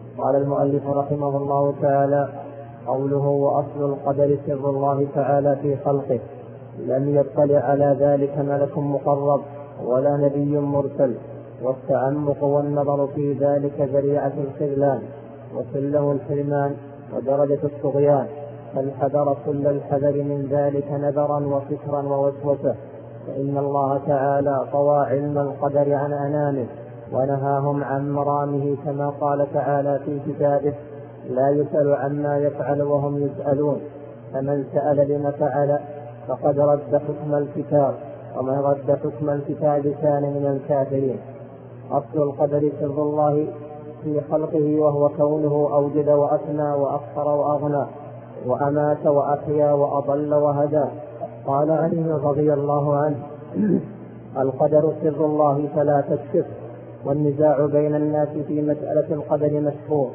قال المؤلف رحمه الله تعالى: قوله وأصل القدر سر الله تعالى في خلقه، لم يطلع على ذلك ملك مقرب ولا نبي مرسل، والتعمق والنظر في ذلك ذريعة الخذلان وسله الحرمان ودرجة الطغيان، فالحذر كل الحذر من ذلك نذرا وفكرا ووسوسة، فإن الله تعالى طوى علم القدر عن أنامه ونهاهم عن مرامه، كما قال تعالى في كتابه: لا يسأل عما يفعل وهم يسألون، فمن سأل لما فعل فقد رد حكم الكتاب، ومن رد حكم الكتاب كان من الكافرين. أصل القدر سر الله في خلقه، وهو كونه أوجد وأثنى وأخر وأغنى وأمات وأحيا وأضل وهدى. قال علي رضي الله عنه: القدر سر الله فلا تكشف. والنزاع بين الناس في مسألة القدر مشهور،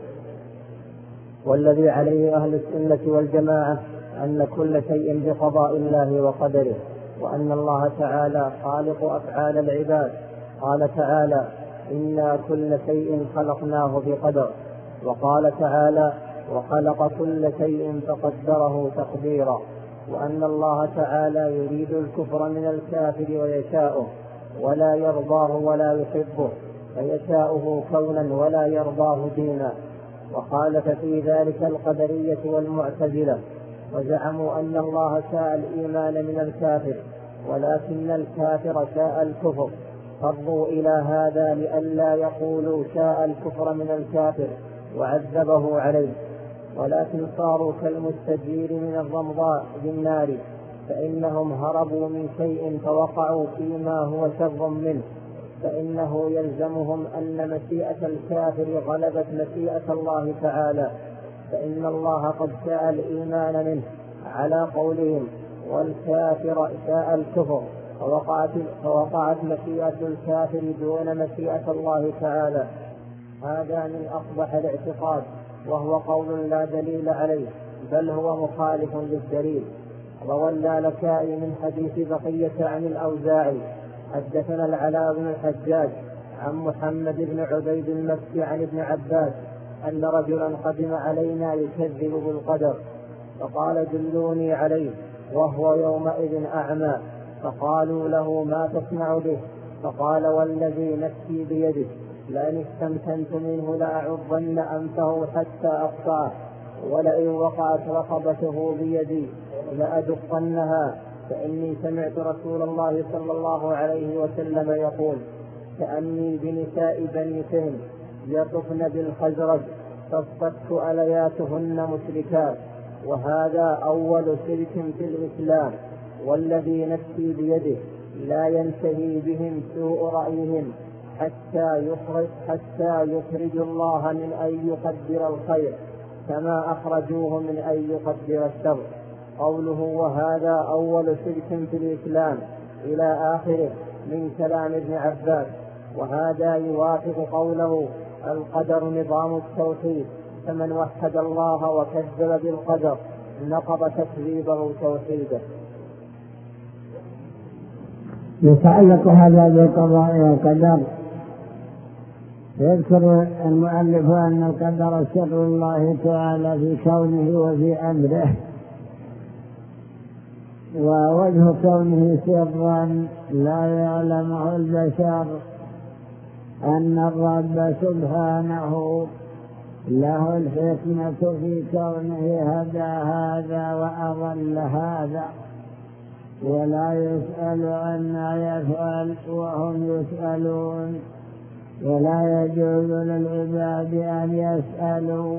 والذي عليه أهل السنة والجماعة أن كل شيء بقضاء الله وقدره، وأن الله تعالى خالق أفعال العباد. قال تعالى: إنا كل شيء خلقناه بقدر. وقال تعالى: وخلق كل شيء فقدره تقديرا. وأن الله تعالى يريد الكفر من الكافر ويشاؤه ولا يرضاه ولا يحبه، فيشاؤه كونا ولا يرضاه دينا. وخالف في ذلك القدرية والمعتزلة، وزعموا أن الله شاء الإيمان من الكافر ولكن الكافر شاء الكفر، فروا إلى هذا لئلا يقولوا شاء الكفر من الكافر وعذبه عليه، ولكن صاروا كالمستجير من الرمضاء بالنار، فإنهم هربوا من شيء فوقعوا فيما هو شر منه، فإنه يلزمهم أن مشيئة الكافر غلبت مشيئة الله تعالى، فإن الله قد شاء الإيمان منه على قولهم، والكافر شاء الكفر، فوقعت مشيئة الكافر دون مشيئة الله تعالى. هذا من أقبح الاعتقاد، وهو قول لا دليل عليه، بل هو مخالف للدليل. روى اللالكائي من حديث بقية عن الأوزاعي: حدثنا العلاء بن الحجاج عن محمد بن عبيد المكي عن ابن عباس أن رجلا قدم علينا يكذب بالقدر، فقال: دلوني عليه، وهو يومئذ أعمى. فقالوا له: ما تصنع به؟ فقال: والذي نفسي بيده لئن استمكنت منه لأعضن أنفه حتى أقطعه، ولئن وقعت رقبته بيدي لأدقنها، فإني سمعت رسول الله صلى الله عليه وسلم يقول: كأني بنساء بني فهم يطفن بالخزرج تصطك ألياتهن مشركات. وهذا أول شرك في الإسلام، والذي نفسي بيده لا ينتهي بهم سوء رأيهم حتى يخرج الله من أن يقدر الخير كما أخرجوه من أن يقدر الشر. قوله وهذا أول شرك في الإسلام إلى آخره من كلام ابن عباس، وهذا يوافق قوله: القدر نظام التوحيد، فمن وحد الله وكذب بالقدر نقض تكذيبه توحيده. يتعلق هذا بالقضاء والقدر. يذكر المؤلف أن القدر سر الله تعالى في كونه وفي أمره، ووجه كونه سرا لا يعلمه البشر أن الرب سبحانه له الحكمة في كونه هدى هذا وأضل هذا، ولا يسأل عما يفعل وهم يسألون، ولا يجوز للعباد أن يسألوا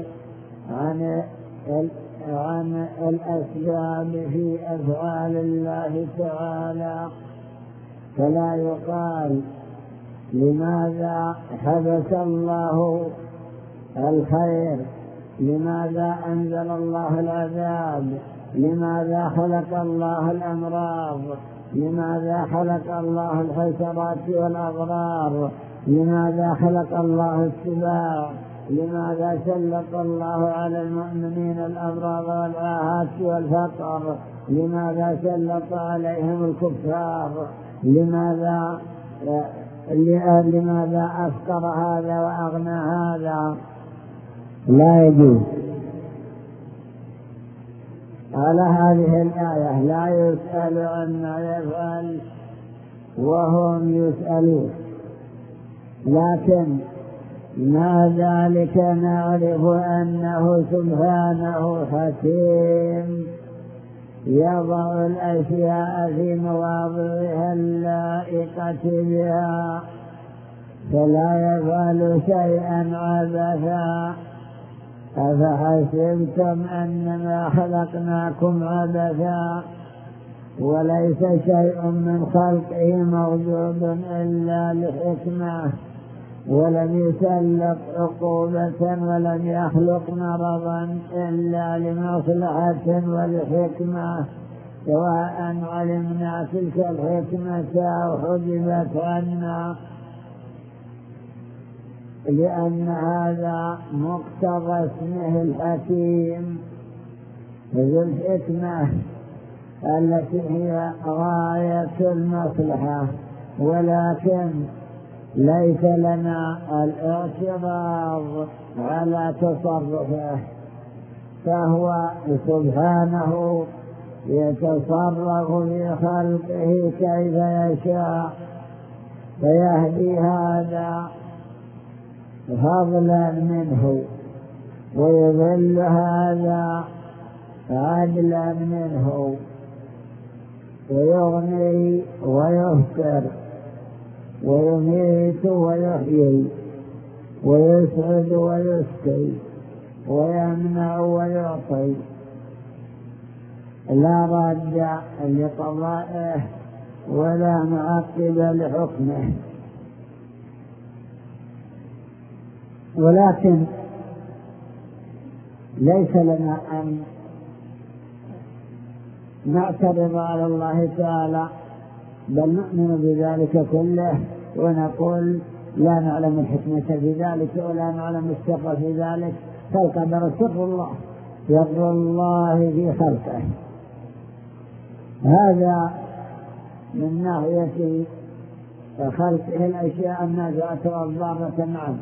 عن الأسباب في أفعال الله تعالى. فلا يقال: لماذا حبس الله الخير؟ لماذا أنزل الله العذاب؟ لماذا خلق الله الأمراض؟ لماذا خلق الله الحشرات والأضرار؟ لماذا خلق الله السباع؟ لماذا سلط الله على المؤمنين الأمراض والآهات والفقر؟ لماذا سلط عليهم الكفار؟ لماذا أفقر هذا وأغنى هذا؟ لا يجوز. على هذه الآية لا يسأل عما يفعل وهم يسألون، لكن مع ذلك نعرف أنه سبحانه حكيم يضع الأشياء في مواضعها اللائقة بها، فلا يفعل شيئا عبثا. أفحسبتم أنما خلقناكم عبثا وليس شيء من خلقه موجود إلا لحكمة، ولم يسلط عقوبة ولم يخلق مرضا إلا لمصلحة ولحكمة، سواء علمنا تلك الحكمة أو حجبت عنا، لأن هذا مقتضى اسمه الحكيم، ذو الحكمة التي هي غاية المصلحة، ولكن ليس لنا الاعتراض على تصرفه، فهو سبحانه يتصرف في خلقه كيف يشاء، فيهدي هذا فضلا منه ويضل هذا عدلا منه، ويغني ويفقر ويميت ويحيي ويسعد ويسقي ويمنع ويعطي، لا رد لقضائه ولا معقب لحكمه. ولكن ليس لنا أن نعترض على الله تعالى، بل نؤمن بذلك كله ونقول لا نعلم الحكمة في ذلك ولا نعلم السر في ذلك، فالقدر سر الله، سر الله في خلقه. هذا من ناحية خلقه الأشياء النافعة والضارة معا.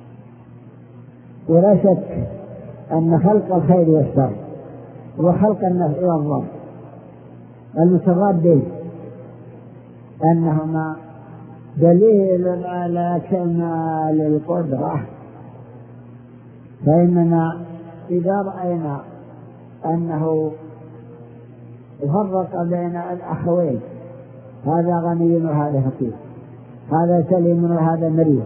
ولا شك أن خلق الخير والشر وخلق النفع والضر المتضادين أنهما دليل على كمال القدرة، فإننا إذا رأينا أنه فرق بين الأخوين، هذا غني وهذا فقير، هذا سليم وهذا مريض،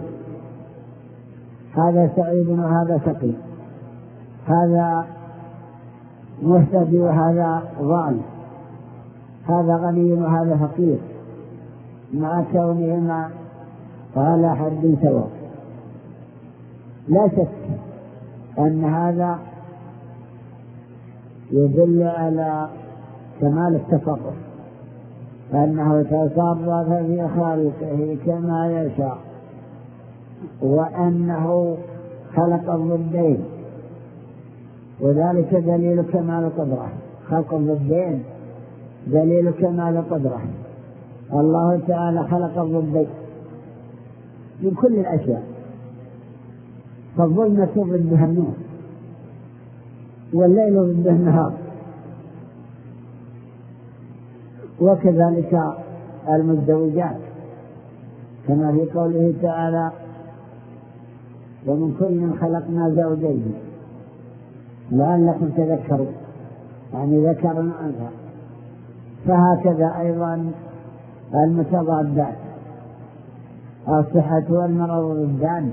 هذا سعيد وهذا شقي، هذا مهتدي وهذا ضال، هذا غني وهذا فقير، مع كونهما على حد سواء، لا شك أن هذا يدل على كمال التصرف، أنه تصرف في خلقه كما يشاء، وأنه خلق الضدين، وذلك دليل كمال القدرة. خلق الضدين دليل كمال القدرة. الله تعالى خلق الضدين من كل الأشياء، فالظلمة ضدها النور والليل ضده النهار، وكذلك المزدوجات، كما في قوله تعالى ومن كل خلقنا زوجين لعلكم تذكرون، يعني ذكر وأنثى. فهكذا أيضا المتضادات، الصحة والمرض ضدان،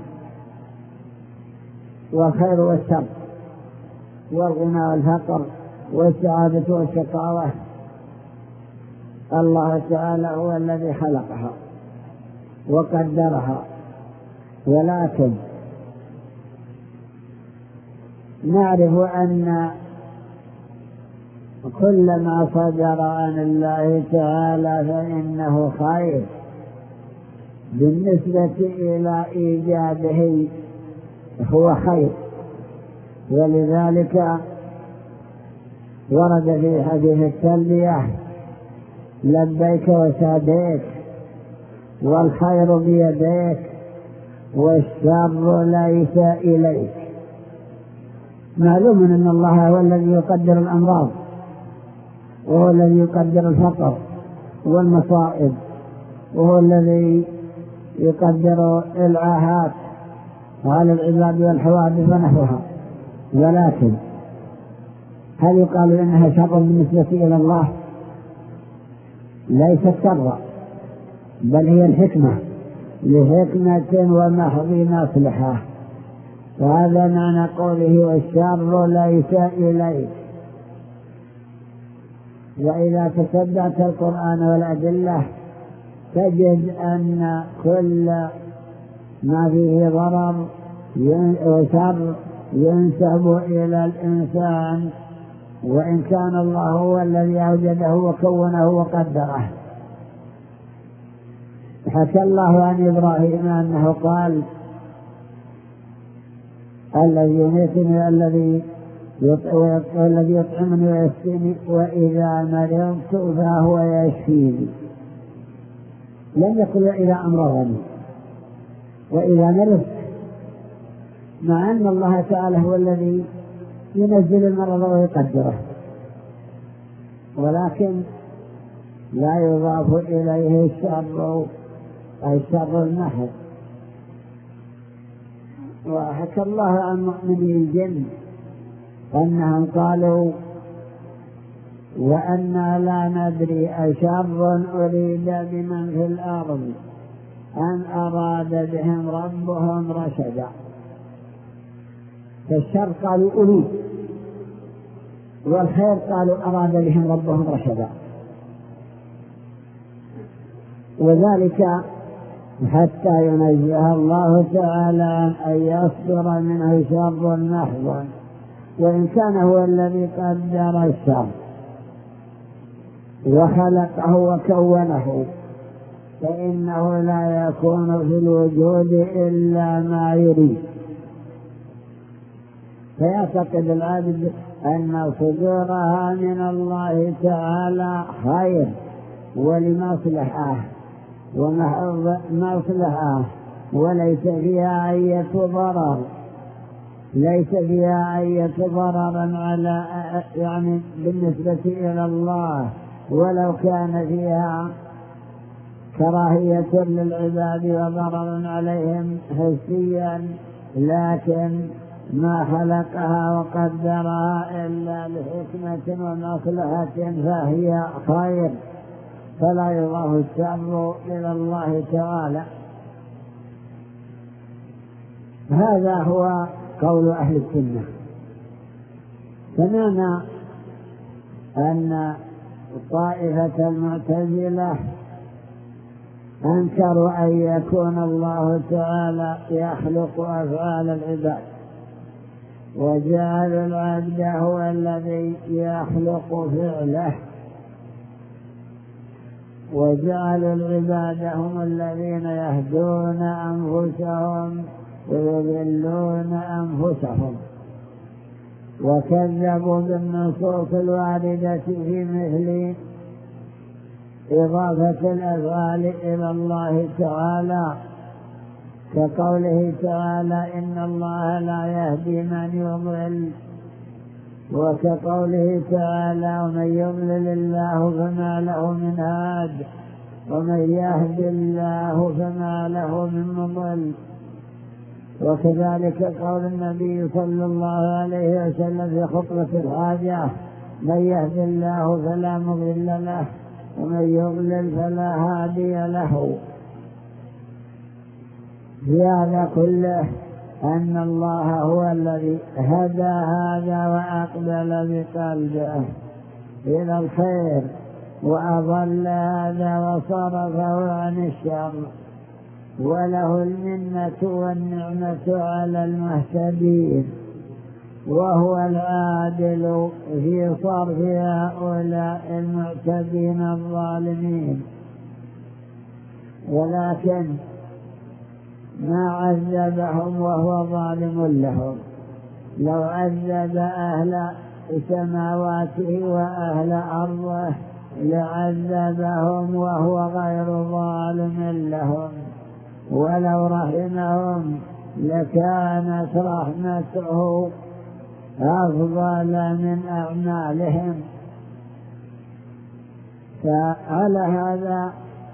والخير والشر، والغنى والفقر، والسعادة والشقاوة. الله تعالى هو الذي خلقها وقدرها، ولكن نعرف أن كل ما صدر عن الله تعالى فإنه خير بالنسبة إلى إيجاده، هو خير. ولذلك ورد في حديث التلبية لبيك وسعديك والخير بيديك والشر ليس إليك، معلوم أن الله هو الذي يقدر الأمراض، وهو الذي يقدر الفقر والمصائب، وهو الذي يقدر العاهات على العباد والحوادث ونحوها. ولكن هل يقال إنها شر بالنسبة إلى الله؟ ليست شر، بل هي الحكمة، لحكمة ومحض مصلحة. وهذا معنى قوله والشر ليس إليك. وإذا تتبعت القرآن والأدلة تجد أن كل ما فيه ضرر وشر ينسب إلى الإنسان، وإن كان الله هو الذي أوجده وكونه وقدره. حكى الله عن إبراهيم أنه قال الذي يميتني الذي يطعمني ويسقيني وإذا مرضت فهو يشفيني. لم يقل إذا أمرضني وإذا مرضت، مع أن الله تعالى هو الذي ينزل المرض ويقدره، ولكن لا يضاف إليه الشر المحض. وحكى الله عن مؤمني الجن أنهم قالوا وأنا لا ندري أشر أريد بمن في الأرض أم أراد بهم ربهم رشدا. فالشر قالوا أريد، والخير قالوا أراد بهم ربهم رشدا. وذلك حتى ينزه الله تعالى عن أن يصدر منه شر محض، وإن كان هو الذي قدر الشر وخلقه وكونه، فإنه لا يكون في الوجود إلا ما يريد. فيعتقد العبد أن صدورها من الله تعالى خير ولمصلحة ومحض مصلحة، وليس فيها أي ضرر، ليس فيها أي ضرر على يعني بالنسبة إلى الله، ولو كان فيها كراهية للعباد وضرر عليهم حسيا، لكن ما خلقها وقدرها إلا لحكمة ومصلحة فهي خير، فلا يضاف الشر إلى الله تعالى. هذا هو قول أهل السنة. سمعنا أن طائفة المعتزلة أنكروا أن يكون الله تعالى يخلق أفعال العباد، وجعل العبد هو الذي يخلق فعله، وجعل العباد هم الذين يهدون أنفسهم ويضلون أنفسهم، وكذبوا بالنصوص الواردة في مثل إضافة الأفعال إلى الله تعالى، كقوله تعالى إن الله لا يهدي من يضل، وكقوله تعالى ومن يضلل الله فما له من هاد ومن يهد الله فما له من مضل. وكذلك قول النبي صلى الله عليه وسلم في خطبة الحاجة من يهد الله فلا مضل له ومن يضلل فلا هادي له. في هذا كله أن الله هو الذي هدى هذا وأقبل بقلبه إلى الخير، وأضل هذا وصرفه عن الشر، وله المنة والنعمة على المهتدين، وهو العادل في صرف هؤلاء المعتدين الظالمين. ولكن ما عذبهم وهو ظالم لهم. لو عذب أهل سماواته وأهل أرضه لعذبهم وهو غير ظالم لهم، ولو رحمهم لكانت رحمته أفضل من أعمالهم. فعلى هذا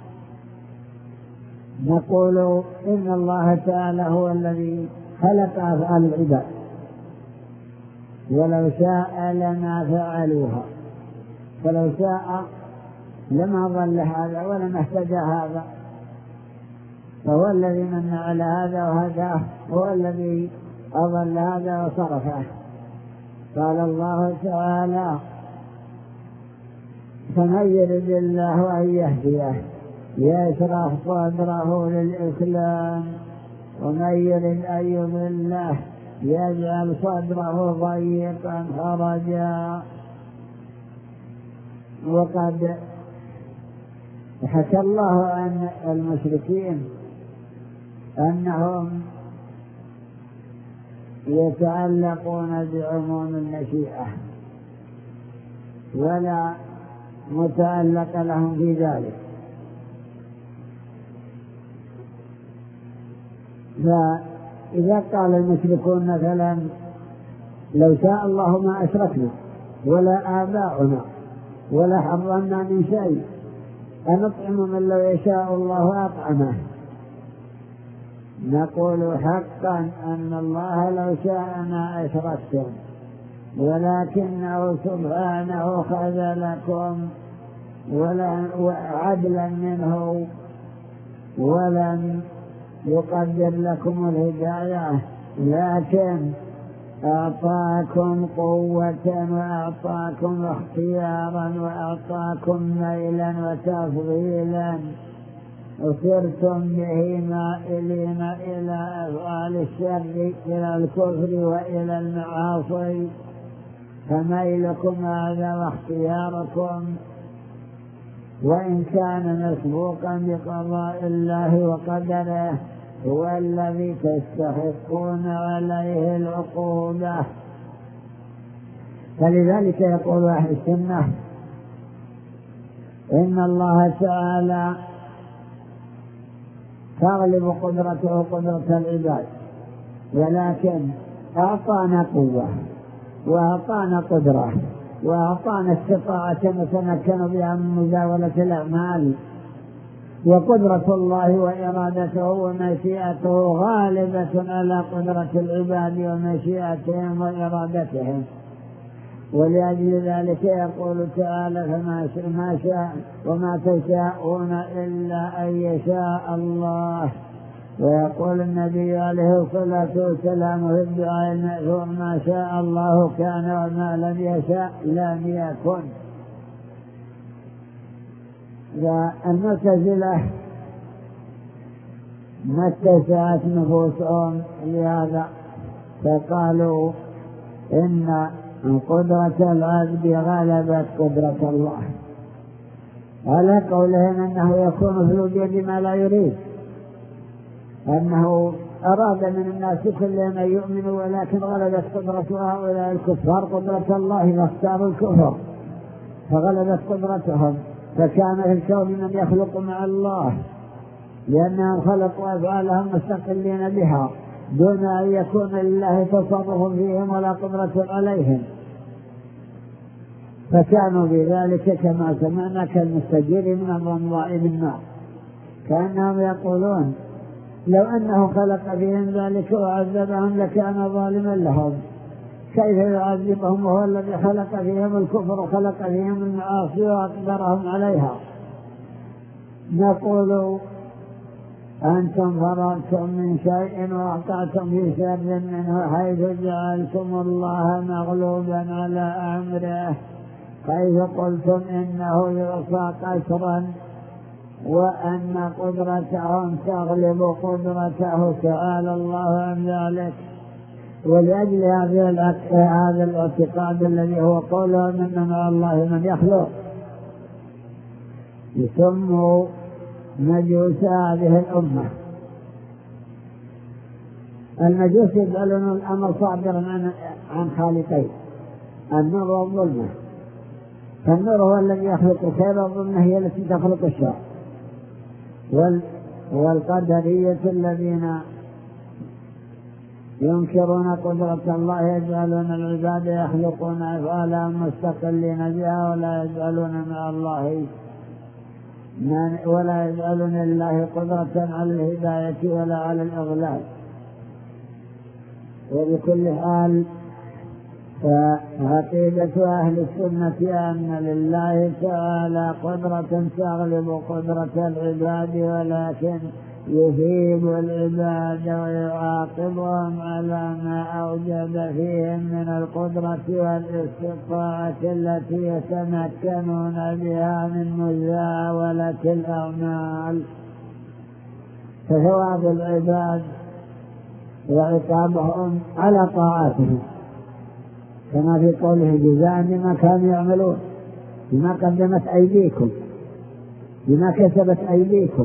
نقول إن الله تعالى هو الذي خلق أفعال العباد، ولو شاء لما فعلوها، فلو شاء لما ضل هذا ولما اهتدى هذا، فهو الذي من على هذا وهداه، هو الذي أضل هذا وصرفه. قال الله تعالى: فمن يرد الله أن يهديه يشرح صدره للإسلام، ومن يرد أن يضله يجعل صدره ضيقا حرجا. وقد حكى الله عن المشركين أنهم يتعلقون بعموم المشيئة ولا متعلق لهم في ذلك، فإذا قال المشركون مثلا: لو شاء الله ما أشركنا ولا آباؤنا ولا حرمنا من شيء، أنطعم من لو يشاء الله أطعمه. نقول: حقا أن الله لو شاء ما أشركتم، ولكنه سبحانه خذلكم عدلا منه ولم يقدر لكم الهداية، لكن أعطاكم قوة وأعطاكم اختيارا وأعطاكم ميلا وتفضيلا، وصرتم به مائلين إلى أفعال الشر، إلى الكفر وإلى المعاصي، فميلكم هذا واختياركم وإن كان مسبوقا بقضاء الله وقدره هو الذي تستحقون عليه العقوبة. فلذلك يقول أهل السنة: إن الله تعالى تغلب قدرته قدرة العباد، ولكن أعطانا قوة وأعطانا قدرة وأعطانا استطاعة نتمكن بها من مزاولة الأعمال، وقدرة الله وإرادته ومشيئته غالبة على قدرة العباد ومشيئتهم وإرادتهم. ولأجل ذلك يقول تعالى: فما شاء وما تشاءون إلا أن يشاء الله. ويقول النبي عليه الصلاة والسلام في الدعاء المأثور: ما شاء الله كان وما لم يشاء لم يكن. والمعتزلة ما اتسعت نفوسهم لهذا، فقالوا إن قدرة العبد غلبت قدرة الله، على قولهم أنه يكون في الوجود ما لا يريد، أنه أراد من الناس كلهم أن يؤمنوا، ولكن غلبت قدرة هؤلاء الكفار قدرة الله فاختاروا الكفر فغلبت قدرتهم، فكان في الكون من يخلق مع الله لأنهم خلقوا أفعالهم مستقلين بها دون أن يكون لله تصرف فيهم ولا قدرة عليهم، فكانوا بذلك كما سمعنا كالمستجير من الرمضاء بالنار، كأنهم يقولون: لو أنه خلق فيهم ذلك وعذبهم لكان ظالما لهم، كيف يعذبهم وهو الذي خلق فيهم الكفر وخلق فيهم المعاصي وأقدرهم عليها؟ نقول: أنتم فرغتم من شيء ووقعتم في شر منه، حيث جعلتم الله مغلوبا على أمره، حيث قلتم إنه يعصى قسرا وأن قدرتهم تغلب قدرته، تعالى الله عن ذلك. ولأجل هذا الاعتقاد الذي هو قوله إن مع الله من يخلق، يسموا مجوس هذه الأمة. المجوس يجعلون الأمر صادرا عن خالقين: النور والظلمة. فالنور هو الذي يخلق الخير، والظلمة هي التي تخلق الشر. والقدرية الذين ينكرون قدرة الله، يجعلون العباد يخلقون أفعالا مستقلين بها، ولا يجعلون مع الله ولا يجعلون لله قدرة على الهداية ولا على الإضلال. وبكل حال فعقيدة أهل السنة أن لله تعالى قدرة تغلب قدرة العباد، ولكن يثيب العباد ويعاقبهم على ما أوجد فيهم من القدرة والاستطاعة التي يتمكنون بها من مزاولة الأعمال. فثواب العباد وعقابهم على طاعاتهم، كما في قوله جزاء بما كانوا يعملون، بما قدمت أيديكم، بما كسبت أيديكم.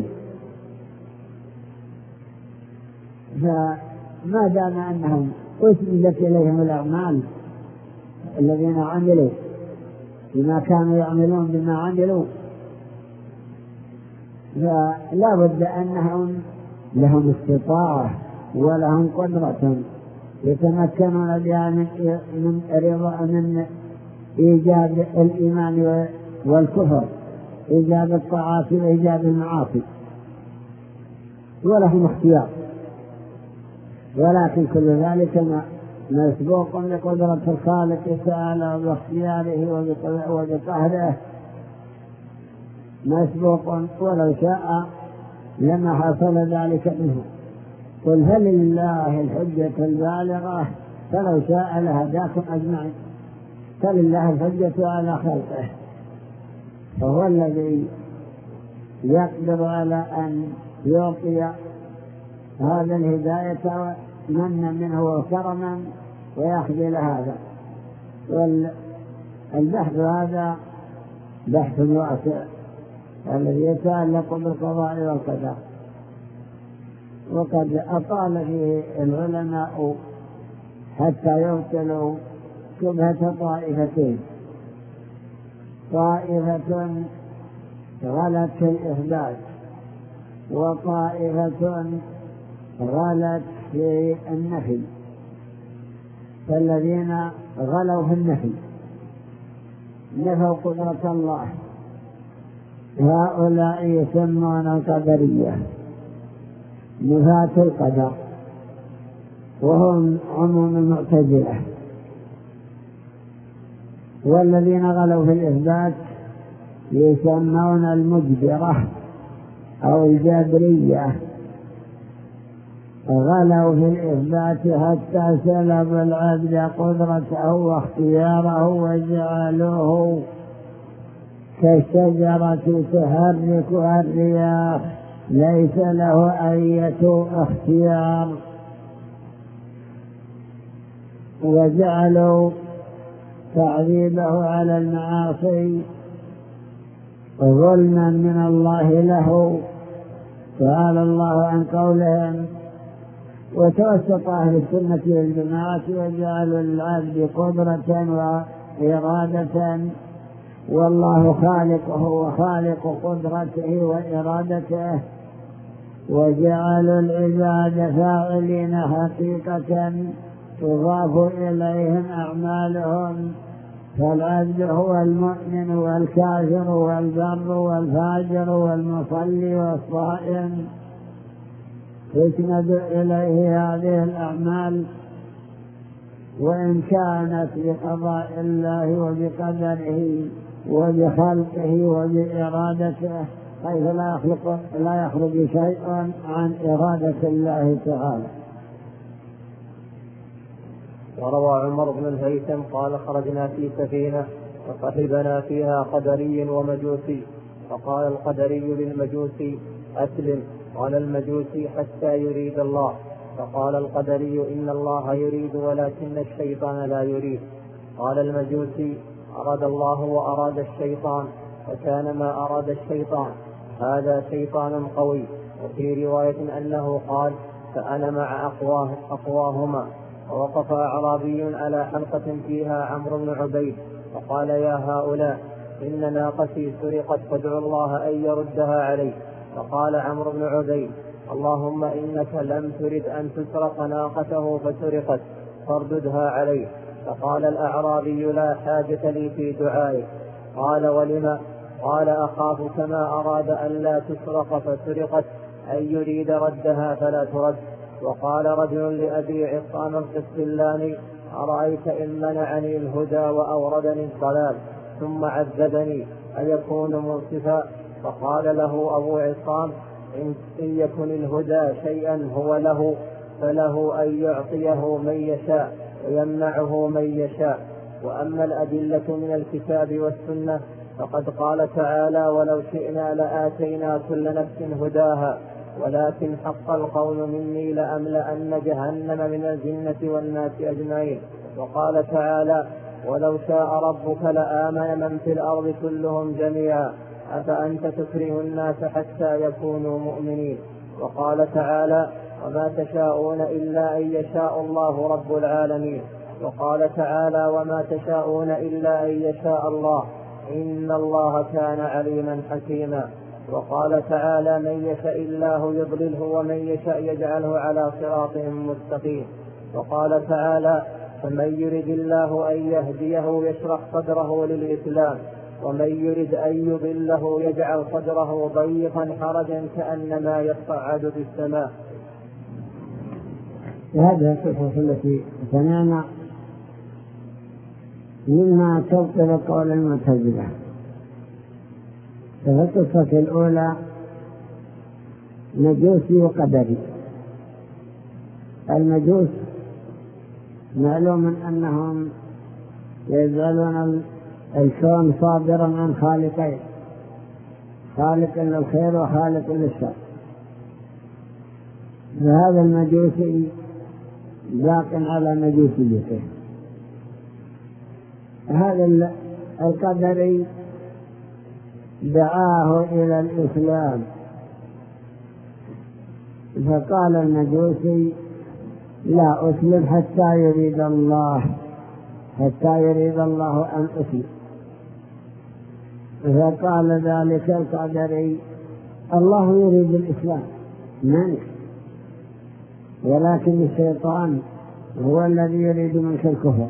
فما دام أنهم أسندت إليهم الأعمال الذين عملوا بما كانوا يعملون بما عملوا، فلا بد أنهم لهم استطاعة ولهم قدرة يتمكنون بها من إيجاد الإيمان والكفر، إيجاد الطاعات وإيجاد المعاصي، ولهم اختيار. ولكن كل ذلك مسبوق بقدرة الخالق تعالى وباختياره وبقهره، مسبوق، ولو شاء لما حصل ذلك منه. قل هل لله الحجة البالغة، فلو شاء لهداكم أجمعين. فلله الحجة على خلقه، فهو الذي يقدر على أن يعطي هذا الهداية منا منه وكرما ويخذل هذا. والبحث هذا بحث واسع الذي يتعلق بالقضاء والقدر، وقد أطال فيه العلماء حتى يبطلوا شبهة طائفتين: طائفة غلت في الإثبات، وطائفة غلت في النفي. فالذين غلوا في النفي نفوا قدرة الله، هؤلاء يسمون القدرية، نفاة القدر، وهم عموم المعتزلة. والذين غلوا في الإثبات يسمون المجبرة أو الجبرية، غلوا في الإثبات حتى سلب العبد قدرته واختياره وجعلوه كالشجرة تحركها الرياح، ليس له أي اختيار. وجعلوا تعذيبه على المعاصي ظلما من الله له، تعالى الله عن قولهم. وتوسط أهل السنة والجماعة وجعلوا للعبد قدرة وإرادة، والله خالقه وخالق قدرته وإرادته، وجعلوا العباد فاعلين حقيقة تضاف إليهم أعمالهم. فالعبد هو المؤمن والكافر والبر والفاجر والمصلي والصائم، تسند إليه هذه الأعمال، وإن كانت بقضاء الله وبقدره وبخلقه وبإرادته، حيث لا يخرج شيء عن إرادة الله تعالى. وروى عمر بن الهيثم قال: خرجنا في سفينة وصحبنا فيها قدري ومجوسي، فقال القدري للمجوسي: أسلم. قال المجوسي: حتى يريد الله. فقال القدري: إن الله يريد ولكن الشيطان لا يريد. قال المجوسي: أراد الله وأراد الشيطان، وكان ما أراد الشيطان، هذا شيطان قوي. وفي رواية أنه قال: فأنا مع أقواهما. ووقف أعرابي على حلقة فيها عمرو بن عبيد، فقال: يا هؤلاء، إن ناقتي سرقت، فادعوا الله أن يردها علي. فقال عمرو بن عبيد: اللهم إنك لم ترد أن تسرق ناقته فسرقت فارددها عليه. فقال الأعرابي لا حاجة لي في دعائك. قال ولم؟ قال أخاف كما أراد أن لا تسرق فسرقت أن يريد ردها فلا ترد. وقال رجل لأبي عصام القسطلاني أرأيت إن منعني الهدى وأوردني الضلال ثم عذبني أيكون منصفا؟ فقال له أبو عصام إن يكن الهدى شيئا هو له فله أن يعطيه من يشاء ويمنعه من يشاء. وأما الأدلة من الكتاب والسنة فقد قال تعالى ولو شئنا لآتينا كل نفس هداها ولكن حق القول مني لأملأن جهنم من الجنة والناس أجمعين. وقال تعالى ولو شاء ربك لآمن من في الأرض كلهم جميعا أفأنت تكره الناس حتى يكونوا مؤمنين. وقال تعالى وما تشاءون إلا أن يشاء الله رب العالمين. وقال تعالى وما تشاءون إلا أن يشاء الله إن الله كان عليما حكيما. وقال تعالى من يشاء الله يضلله ومن يشاء يجعله على صراط مستقيم. وقال تعالى فمن يرد الله أن يهديه يشرح صدره للإسلام ومن يرد أن يضله يجعل صدره ضيقا حرجا كأنما يصعد في السماء. هذه القصص التي سمعنا مما تبطل قول المعتزلة. ففي القصة الأولى مجوسي وقدري. المجوس معلوم أنهم يجعلون الكون صادرا عن خالقين، خالق للخير وخالق للشر. فهذا المجوسي باق على مجوسيته. هذا القدري دعاه إلى الإسلام، فقال المجوسي لا أسلم حتى يريد الله أن أسلم. فقال ذلك القدري الله يريد الإسلام منك ولكن الشيطان هو الذي يريد منك الكفر.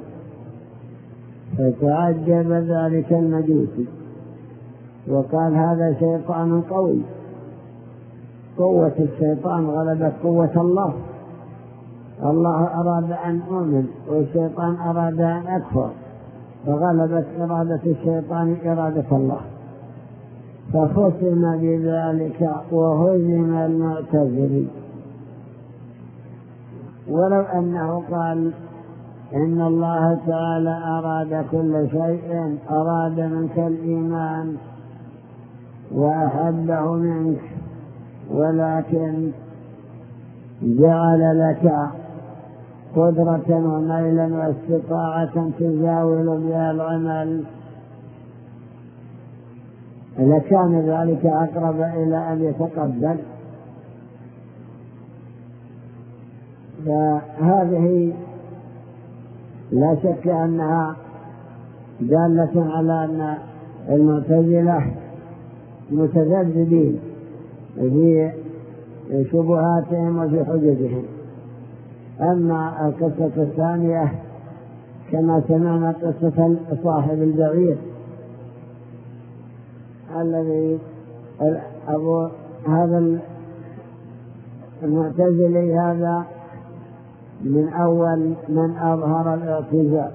فتعجب ذلك المجوسي وقال هذا شيطان قوي، قوة الشيطان غلبت قوة الله. الله أراد أن أؤمن والشيطان أراد أن أكفر، فغلبت إرادة الشيطان إرادة الله، فختم بذلك وهزم المعتزلي. ولو أنه قال إن الله تعالى أراد كل شيء، أراد منك الإيمان وأحبه منك، ولكن جعل لك قدرة وميلا واستطاعة تزاول بها العمل، لكان ذلك أقرب إلى أن يتقبل. فهذه لا شك أنها دالة على أن المعتزلة متذبذبين في شبهاتهم وفي حججهم. أما القصة الثانية كما سمعنا قصة صاحب البعير الذي هذا المعتزلي هذا من أول من أظهر الاعتزال،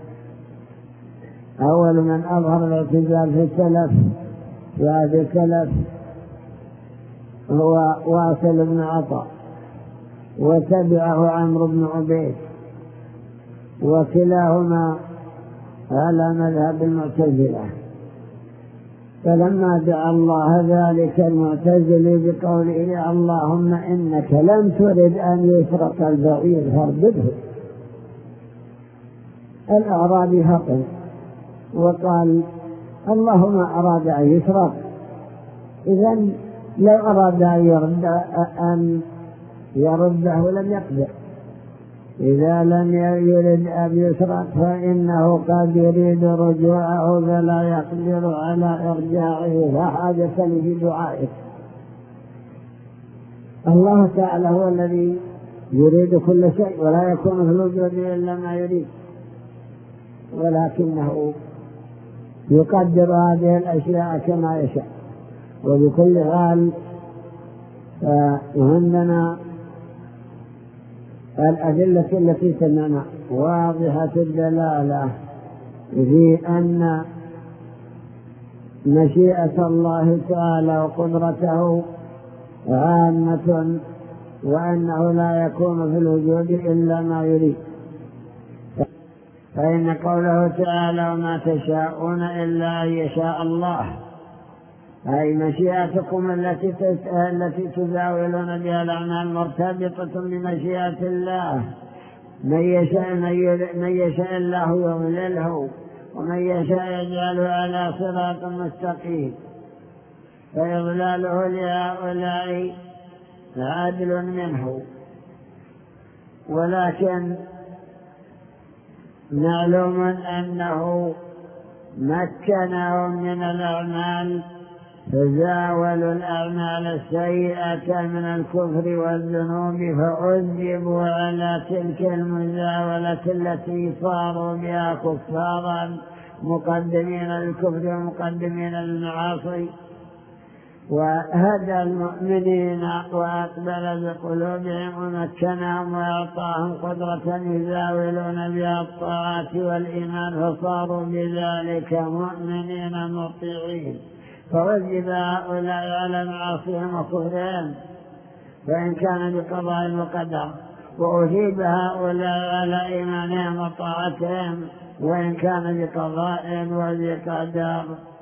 أول من أظهر الاعتزال في السلف وهذا السلف هو واصل بن عطاء، وتبعه عمرو بن عبيد، وكلاهما على مذهب المعتزلة. فلما دعا الله ذلك المعتزلي بقوله اللهم إنك لم ترد أن يسرق البعير فاردده، الأعرابي هقل وقال اللهم أراد أن يسرق، إذن لو أراد أن يرده لم يقدر. إذا لم يرد أن يسرق فإنه قد يريد رجوعه فلا يقدر على إرجاعه، لا حاجة له في دعائه. الله تعالى هو الذي يريد كل شيء، ولا يكون في الوجود إلا ما يريد، ولكنه يقدر هذه الأشياء كما يشاء. وبكل حال فهمنا الأدلة التي سمعنا واضحة الدلالة في أن مشيئة الله تعالى وقدرته عامة، وأنه لا يكون في الوجود إلا ما يريد. فإن قوله تعالى وما تشاءون إلا أن يشاء الله، أي مشيئتكم التي تزاولون بها الأعمال مرتبطة بمشيئة الله. من يشاء الله يضلله، ومن يشاء يجعله على صراط مستقيم، فإضلاله لهؤلاء عدل منه. ولكن معلوم أنه مكنهم من الأعمال، فزاولوا الأعمال السيئة من الكفر والذنوب، فعذبوا على تلك المزاولة التي صاروا بها كفارا مقدمين للكفر ومقدمين للمعاصي. وهدى المؤمنين وأقبل بقلوبهم ومكنهم وأعطاهم قدرة يزاولون بها الطاعات والإيمان، فصاروا بذلك مؤمنين مطيعين. فوجب هؤلاء على معاصيهم وكفرهم فإن كان بقضاء وقدر، وأجيب هؤلاء على إيمانهم وطاعتهم وإن كان بقضاء وبقدر.